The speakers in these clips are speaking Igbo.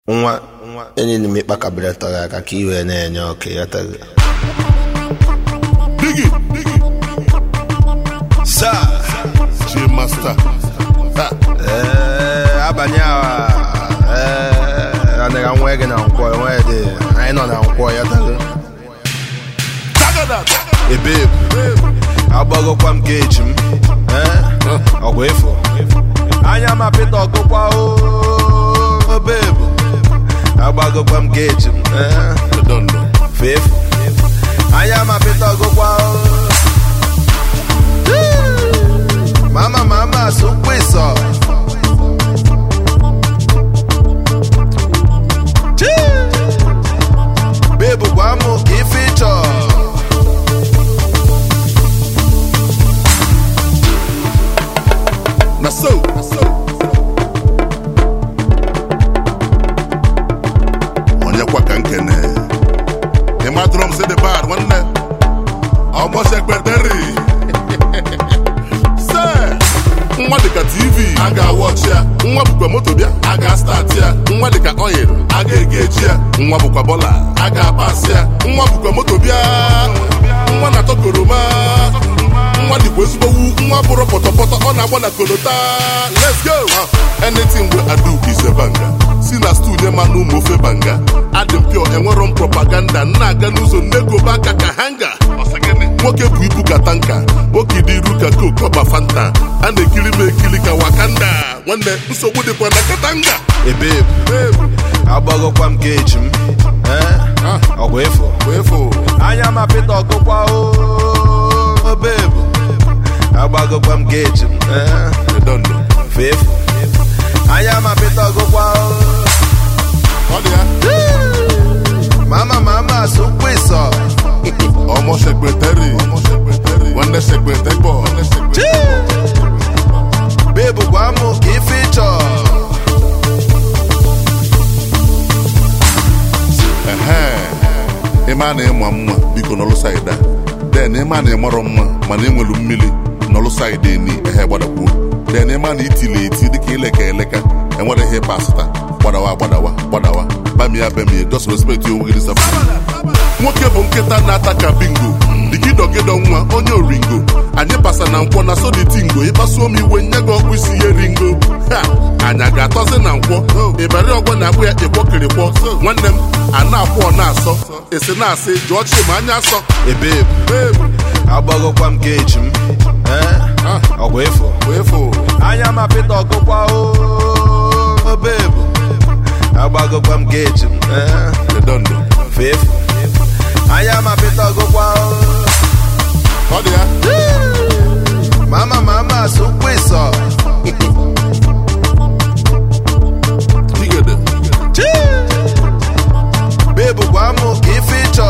nwa enyi na mikpa kabreto ya ka iwe na-enye ọkụ ya taga Digi Sa Master abanye awa anega nwe gị na nkwọ nwe dị anyị nọ na nkwọ ya taga ebe agbagokwa m geji m ọgwụ efo anya ma pita ọgụkwa o bebu agbagokwa m geji m fefu anya ma pita ọgụkwa o mama sukwiso bebu gwa mụ ka ife ịchọ na so onye kwa ka nkene ịma drums in the bad nwanne almost ekpeteri se nwa dịka TV a ga-awọchi ya, nwa bụkwa moto bịa a ga-start ya, nwa dịka oil a ga-egeji ya, nwa bụkwa bọla a ga-apasị ya, nwa bụkwa moto bịa nwa na-atọ koroma nwa dịkwa ezigbo wu nwa bụrụ pọtọpọtọ ọ na-agba na kolota. Let's go! Anything we I do is a banga. Si na stu nye ma n'ụmụ ofe banga. Adị m pịọ enwero m propaganda. Na-aga n'ụzọ nnegoba aka ka hanga. Nwoke bụ ibu ka tanka, nwoke dị iru ka coke ọba fanta. A na-ekiri m ekiri ka wakanda. Nwanne nsogbu dịkwa na katanga. ebe agbagokwa m geji m ọgwụ efo anya ma pita ọgụkwa o bebu agbagokwa m geji m fefu anya ma pita ọgụkwa o mama sukwiso ọmọ sekretari nwanne sekretari bọ bebu gwa mụ ka ife ịchọ ịma na ịma mma biko n'ọlụ saịda den ịma na ịmarọ mma mana enwelu mmiri n'ọlụ saịda eni ehe gbadakwuo den ịma na itili eti dịka ileka eleka enwere ihe pasịta gbadawa bamia just respect onwe gị dịsa nwoke bụ nkịta na-ata ka bingo digidogido nwa onye oringo anyị pasa na nkwọ na soditingo ịkpasuo m iwe nye gị ọkpụ isi ihe ringo anya ga-atọzi na nkwọ ịbari ọgwọ na-akpụ ya ịkpọkịrịkpọ nwanne m a na-akwụ ọ na-asọ esi na-asị jụọ chi ma anya asọ ebe agbagokwa m geji m ọgwụ efo anya ma pita ọgụkwa o bebu agbagokwa m geji m fefu anya ma pita ọgụkwa ọ dị ya mama sukwiso tigede bebu gwa mụ ka ife ịchọ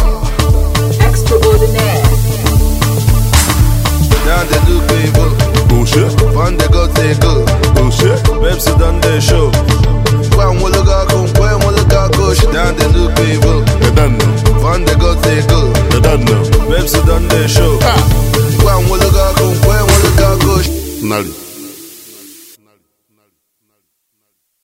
down the look evil fun the go take go Pepsi done the show when we look out go down the look evil fun the go take go Pepsi done the show